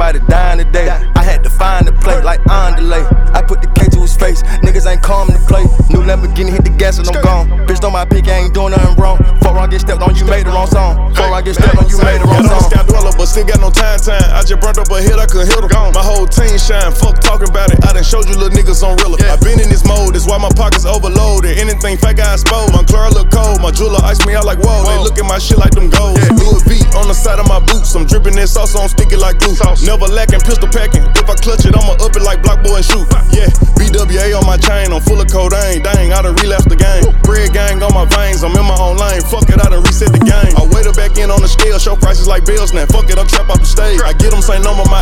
everybody dying today. I had to find the plate like Andale. I put the K to his face, niggas ain't coming to play. New Lamborghini hit the gas and I'm gone. Bitch, on my pick, I ain't doing nothing wrong. Before I get stepped on, you made the wrong song. Before I get stepped on, you made the wrong song. Sky dweller, but still got no time. I just burnt up a hit, I could hit her. My whole team shine, fuck talking about it. I done showed you little niggas on Rilla. I been in this mode, that's why my pockets overloaded. Anything fake, I expose. My Clara look cold, my jeweler ice me out like whoa. They look at my shit like them gold. Louis V on the side of my boots, I'm dripping that sauce on sticky like glue. Never lacking, pistol packing. If I clutch it, I'ma up it like Block Boy and shoot. Yeah, BWA on my chain, I'm full of codeine. Dang, I done relapsed the game. Bread gang on my veins, I'm in my own lane. Fuck it, I done reset the game. I wait her back in on the scale, show prices like bills now. Fuck it, I'm trapped off the stage. I get them same number, my